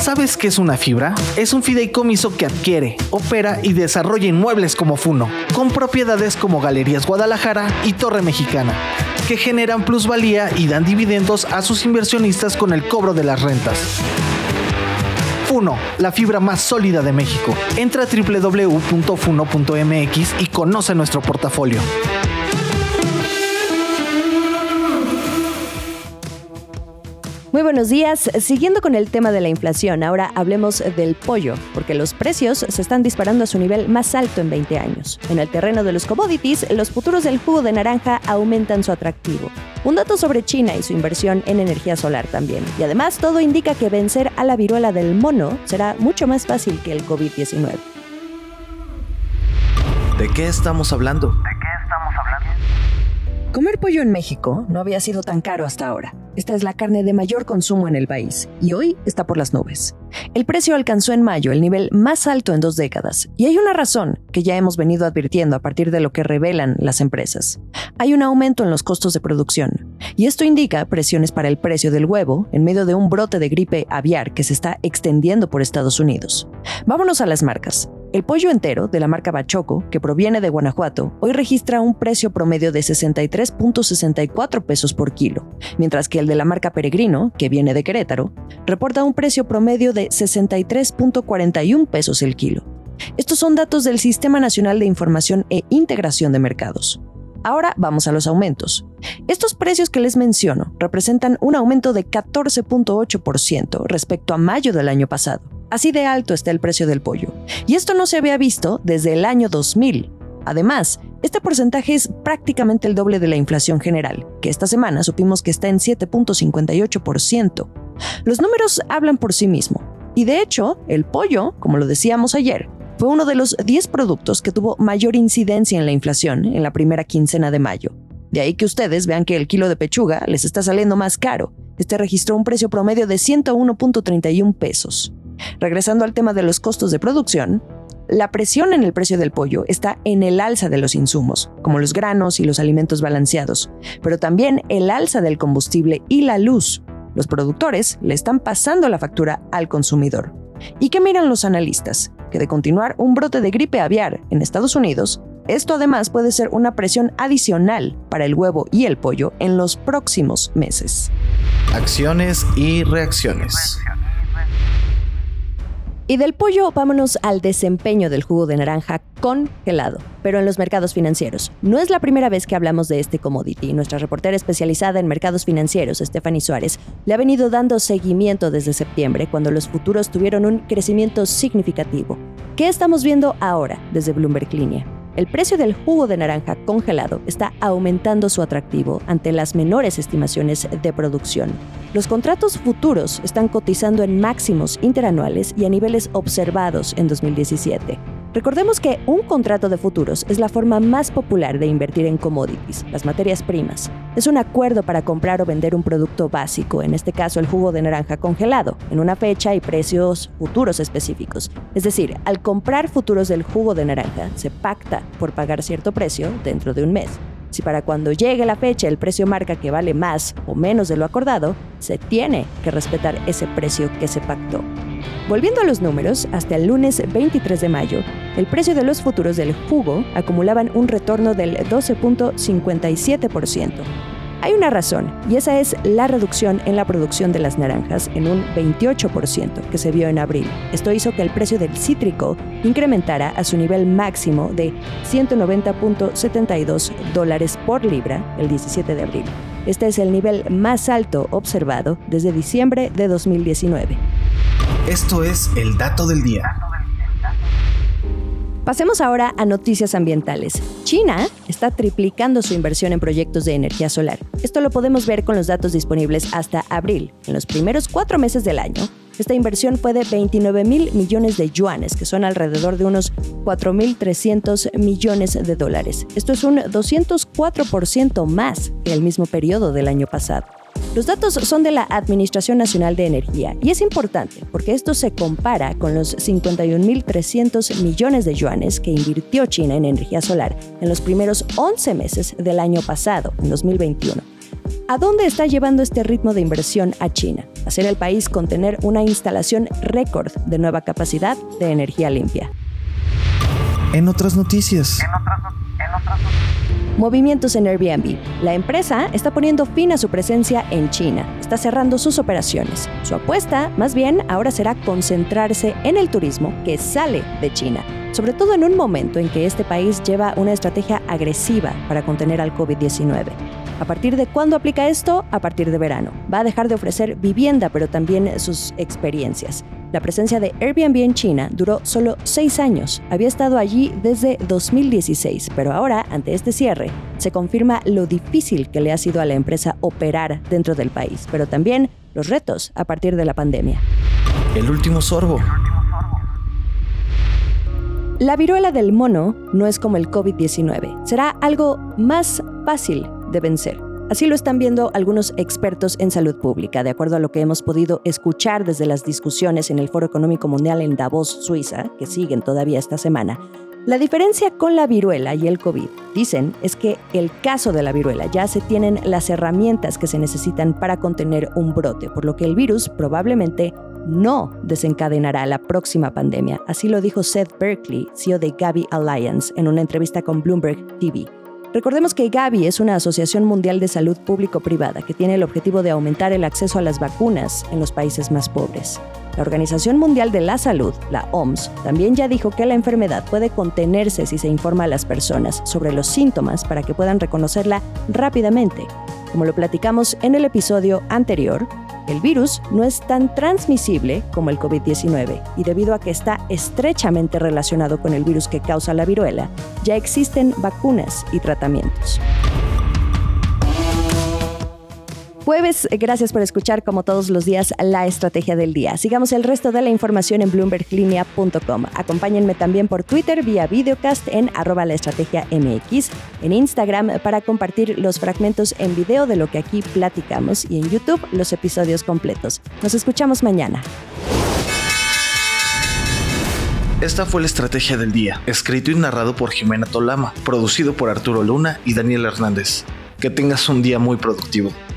¿Sabes qué es una fibra? Es un fideicomiso que adquiere, opera y desarrolla inmuebles como Funo, con propiedades como Galerías Guadalajara y Torre Mexicana, que generan plusvalía y dan dividendos a sus inversionistas con el cobro de las rentas. Funo, la fibra más sólida de México. Entra a www.funo.mx y conoce nuestro portafolio. Muy buenos días. Siguiendo con el tema de la inflación, ahora hablemos del pollo, porque los precios se están disparando a su nivel más alto en 20 años. En el terreno de los commodities, los futuros del jugo de naranja aumentan su atractivo. Un dato sobre China y su inversión en energía solar también. Y además, todo indica que vencer a la viruela del mono será mucho más fácil que el COVID-19. ¿De qué estamos hablando? Comer pollo en México no había sido tan caro hasta ahora. Esta es la carne de mayor consumo en el país y hoy está por las nubes. El precio alcanzó en mayo el nivel más alto en 2 décadas y hay una razón que ya hemos venido advirtiendo a partir de lo que revelan las empresas. Hay un aumento en los costos de producción y esto indica presiones para el precio del huevo en medio de un brote de gripe aviar que se está extendiendo por Estados Unidos. Vámonos a las marcas. El pollo entero de la marca Bachoco, que proviene de Guanajuato, hoy registra un precio promedio de 63.64 pesos por kilo, mientras que el de la marca Peregrino, que viene de Querétaro, reporta un precio promedio de 63.41 pesos el kilo. Estos son datos del Sistema Nacional de Información e Integración de Mercados. Ahora vamos a los aumentos. Estos precios que les menciono representan un aumento de 14.8% respecto a mayo del año pasado. Así de alto está el precio del pollo. Y esto no se había visto desde el año 2000. Además, este porcentaje es prácticamente el doble de la inflación general, que esta semana supimos que está en 7.58%. Los números hablan por sí mismo. Y de hecho, el pollo, como lo decíamos ayer, fue uno de los 10 productos que tuvo mayor incidencia en la inflación en la primera quincena de mayo. De ahí que ustedes vean que el kilo de pechuga les está saliendo más caro. Este registró un precio promedio de 101.31 pesos. Regresando al tema de los costos de producción, la presión en el precio del pollo está en el alza de los insumos, como los granos y los alimentos balanceados, pero también el alza del combustible y la luz. Los productores le están pasando la factura al consumidor. ¿Y qué miran los analistas? Que de continuar un brote de gripe aviar en Estados Unidos, esto además puede ser una presión adicional para el huevo y el pollo en los próximos meses. Acciones y reacciones. Y del pollo vámonos al desempeño del jugo de naranja congelado, pero en los mercados financieros. No es la primera vez que hablamos de este commodity. Nuestra reportera especializada en mercados financieros, Stephanie Suárez, le ha venido dando seguimiento desde septiembre, cuando los futuros tuvieron un crecimiento significativo. ¿Qué estamos viendo ahora desde Bloomberg Línea? El precio del jugo de naranja congelado está aumentando su atractivo ante las menores estimaciones de producción. Los contratos futuros están cotizando en máximos interanuales y a niveles observados en 2017. Recordemos que un contrato de futuros es la forma más popular de invertir en commodities, las materias primas. Es un acuerdo para comprar o vender un producto básico, en este caso el jugo de naranja congelado, en una fecha y precios futuros específicos. Es decir, al comprar futuros del jugo de naranja, se pacta por pagar cierto precio dentro de un mes. Si para cuando llegue la fecha el precio marca que vale más o menos de lo acordado, se tiene que respetar ese precio que se pactó. Volviendo a los números, hasta el lunes 23 de mayo, el precio de los futuros del jugo acumulaban un retorno del 12.57%. Hay una razón, y esa es la reducción en la producción de las naranjas en un 28% que se vio en abril. Esto hizo que el precio del cítrico incrementara a su nivel máximo de $190.72 por libra el 17 de abril. Este es el nivel más alto observado desde diciembre de 2019. Esto es el dato del día. Pasemos ahora a noticias ambientales. China está triplicando su inversión en proyectos de energía solar. Esto lo podemos ver con los datos disponibles hasta abril. En los primeros 4 meses del año, esta inversión fue de 29,000 millones de yuanes, que son alrededor de unos 4,300 millones de dólares. Esto es un 204% más que el mismo periodo del año pasado. Los datos son de la Administración Nacional de Energía y es importante porque esto se compara con los 51,300 millones de yuanes que invirtió China en energía solar en los primeros 11 meses del año pasado, en 2021. ¿A dónde está llevando este ritmo de inversión a China? Hacer el país contener una instalación récord de nueva capacidad de energía limpia. En otras noticias. Movimientos en Airbnb. La empresa está poniendo fin a su presencia en China. Está cerrando sus operaciones. Su apuesta, más bien, ahora será concentrarse en el turismo que sale de China, sobre todo en un momento en que este país lleva una estrategia agresiva para contener al COVID-19. ¿A partir de cuándo aplica esto? A partir de verano. Va a dejar de ofrecer vivienda, pero también sus experiencias. La presencia de Airbnb en China duró solo 6 años. Había estado allí desde 2016, pero ahora, ante este cierre, se confirma lo difícil que le ha sido a la empresa operar dentro del país, pero también los retos a partir de la pandemia. El último sorbo. La viruela del mono no es como el COVID-19. Será algo más fácil de vencer. Así lo están viendo algunos expertos en salud pública, de acuerdo a lo que hemos podido escuchar desde las discusiones en el Foro Económico Mundial en Davos, Suiza, que siguen todavía esta semana. La diferencia con la viruela y el COVID, dicen, es que el caso de la viruela ya se tienen las herramientas que se necesitan para contener un brote, por lo que el virus probablemente no desencadenará la próxima pandemia. Así lo dijo Seth Berkley, CEO de Gavi Alliance, en una entrevista con Bloomberg TV. Recordemos que Gavi es una asociación mundial de salud público-privada que tiene el objetivo de aumentar el acceso a las vacunas en los países más pobres. La Organización Mundial de la Salud, la OMS, también ya dijo que la enfermedad puede contenerse si se informa a las personas sobre los síntomas para que puedan reconocerla rápidamente. Como lo platicamos en el episodio anterior, el virus no es tan transmisible como el COVID-19 y debido a que está estrechamente relacionado con el virus que causa la viruela, ya existen vacunas y tratamientos. Jueves, gracias por escuchar como todos los días La Estrategia del Día. Sigamos el resto de la información en bloomberglinea.com. Acompáñenme también por Twitter vía videocast en @laestrategiamx, en Instagram para compartir los fragmentos en video de lo que aquí platicamos y en YouTube los episodios completos. Nos escuchamos mañana. Esta fue La Estrategia del Día, escrito y narrado por Jimena Tolama, producido por Arturo Luna y Daniel Hernández. Que tengas un día muy productivo.